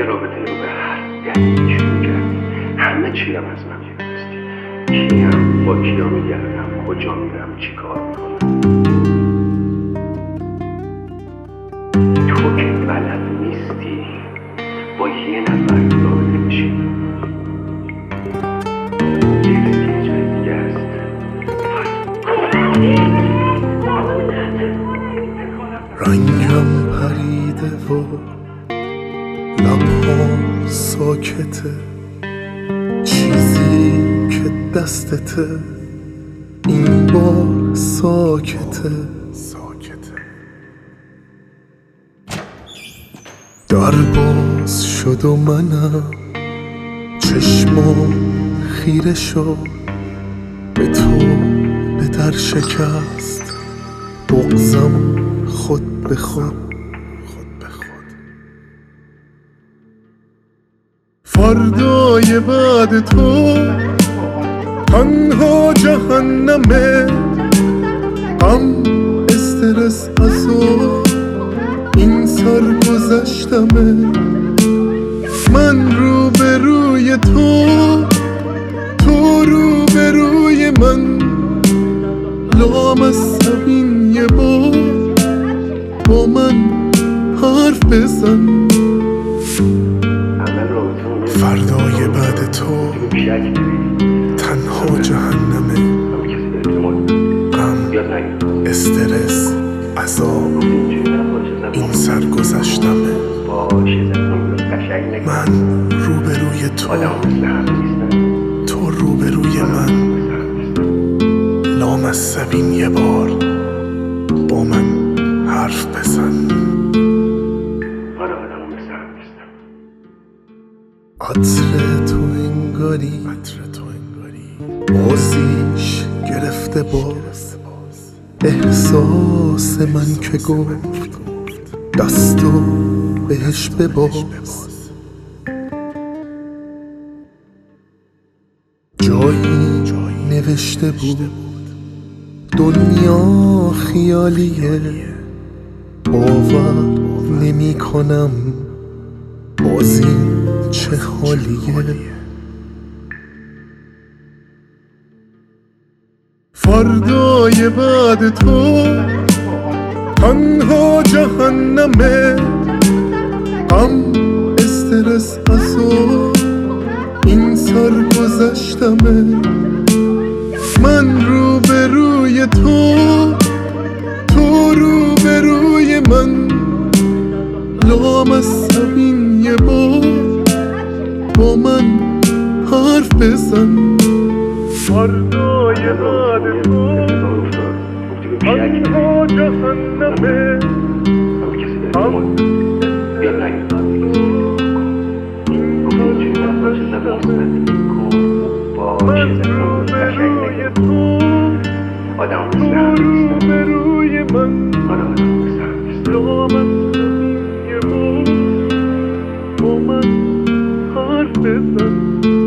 رابطه رو به هر دلیلی شروع کردی، همه چی هم از من می‌دونستی، کیم، با کیا میگردم، کجا میرم، چی کار میکنم. تو که بلد نیستی با یه نفر رابطه بشی، دیرت یه جای دیگه است. رنگم پریده و لبهام ساکته، چیزی که دستته این بار ساکته. در باز شد و منم چشمام خیره شد به تو، به در شکست بغضم خود به خود. فردای بعد تو تنها جهنمه، غم استرس عذاب این سر گذشتمه. من روبروی تو، تو روبروی من، لامصبین یه بار با من حرف بزن. فردای بعد تو تنها جهنمه، غم استرس عذاب این سر گذشتمه. من روبروی تو، تو روبروی من، لامصبین یه بار با من حرف بزن. عطر تو انگاری بازیش گرفته باز، احساس من که گفت دستو بهش بباز. جایی نوشته بود دنیا خیالیه، باور نمی کنم باز این چه حالیه. فردای بعد تو تنها جهنمه، غم استرس عذاب این سر گذشتمه. من روبروی تو، تو روبروی من، لامصبین یه بار با من حرف بزن. فردای بعد تو تنها جهنمه، غم من روبروی تو، تو روبروی من، لامصبین یه بار با من حرف بزن.